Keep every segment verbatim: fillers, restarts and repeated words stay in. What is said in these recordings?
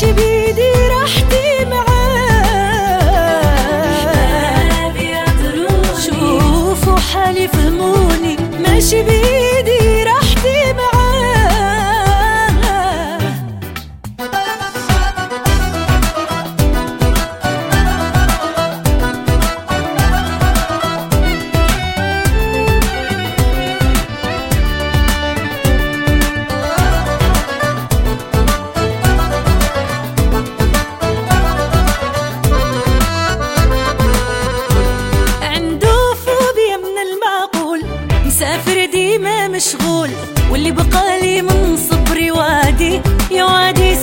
ماشي بيدي راحتي معاه. شوفوا حالي فهموني ماشي بيدي راحتي معاه. مسافر ديما مشغول، واللي بقالي من صبري وادي يا وادي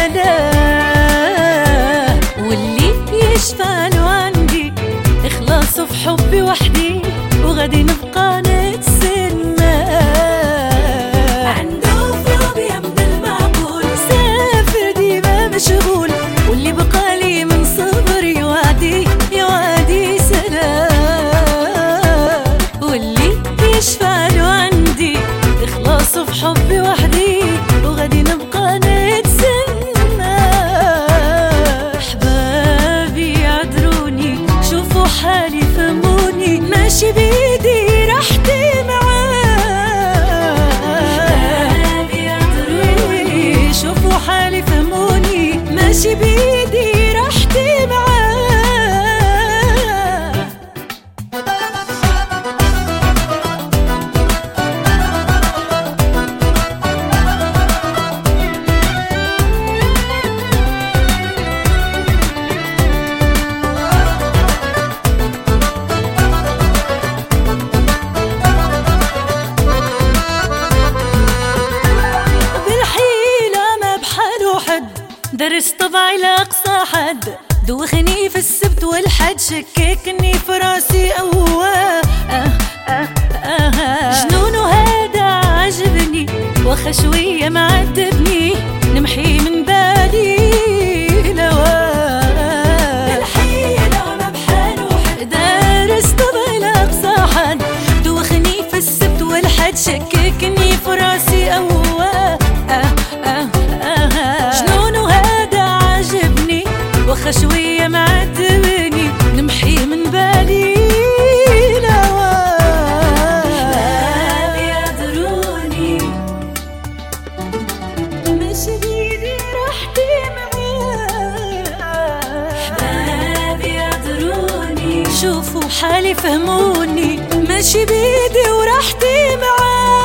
سلام. واللي يشفى له عندي إخلاص في حبي وحدي، وغادي نبقى نتسنى. عنده فوبيا من المعقول، مسافر ديما مشغول، واللي بقالي من صبري وادي يا وادي سلام. يشفى له عندي إخلاص في حبي وحدي، وغادي نبقى نتسنى. أحبابي يعذروني شوفوا حالي فهموني ماشي بيدي راحتي معاه. أحبابي يعذروني شوفوا حالي فهموني ماشي بيدي راحتي معاه. درس طبعي لأقصى حد، دوخني في السبت والحد، شككني في راسي أواه. آه آه آه جنونه هذا عجبني، وخشوية معذبني، نمحي من بالي لواه. الحيلة ما بحاله حد، درس طبعي لأقصى حد، دوخني في السبت والحد، شككني في راسي أواه. آه آه آه جنونه وخشوية معذبني، نمحي من بالي لواه. أحبابي يعذروني ماشي بيدي راحتي معاه. أحبابي يعذروني شوفوا حالي فهموني ماشي بيدي وراحتي معاه.